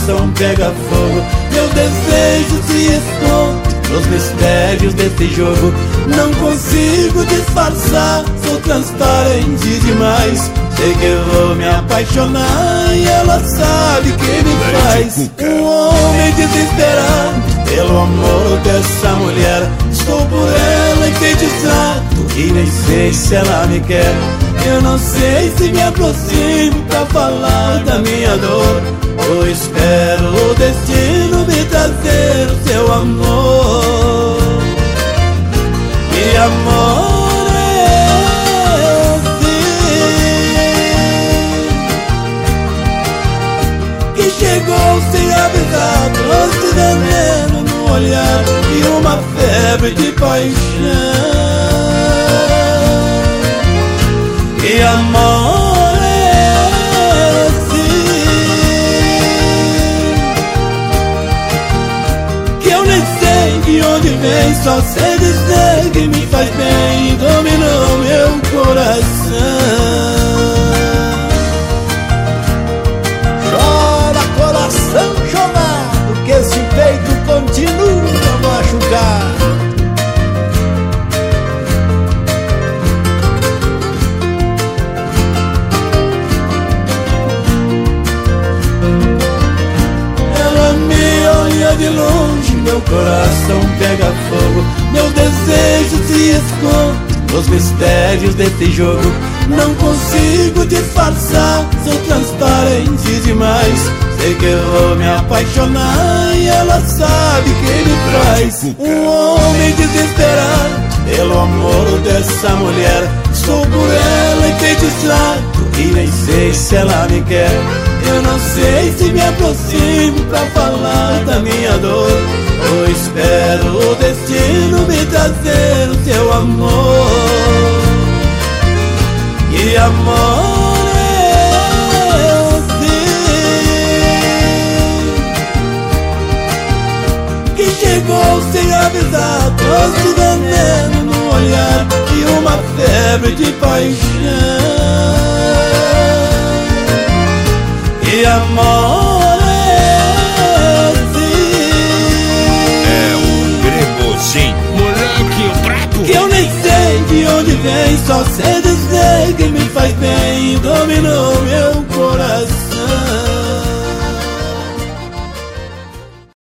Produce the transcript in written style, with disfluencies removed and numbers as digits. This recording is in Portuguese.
coração pega fogo. Meu desejo se esconde nos mistérios desse jogo. Não consigo disfarçar, sou transparente demais. Sei que vou me apaixonar e ela sabe que me faz um homem desesperado pelo amor dessa mulher. Estou por ela enfeitiçado e nem sei se ela me quer. Eu não sei se me aproximo pra falar da minha dor, ou espero o destino me trazer o seu amor. E amor é assim, que chegou sem avisar, trouxe veneno no olhar e uma febre de paixão. E amor é assim, que eu nem sei de onde vem, só sei dizer que me faz bem e dominou meu coração. Chora coração chorado, que esse peito continua a machucar. De longe meu coração pega fogo. Meu desejo se esconde nos mistérios desse jogo. Não consigo disfarçar, sou transparente demais. Sei que vou me apaixonar e ela sabe que me traz um homem desesperado pelo amor dessa mulher. Estou por ela enfeitiçado e nem sei se ela me quer. Eu não sei se me aproximo pra falar da minha dor, ou espero o destino me trazer o seu amor. E amor é assim, que chegou sem avisar, trouxe veneno no olhar e uma febre de paixão. E amor é assim, é um gregozinho, moleque brabo, que eu nem sei de onde vem, só sei dizer que me faz bem e dominou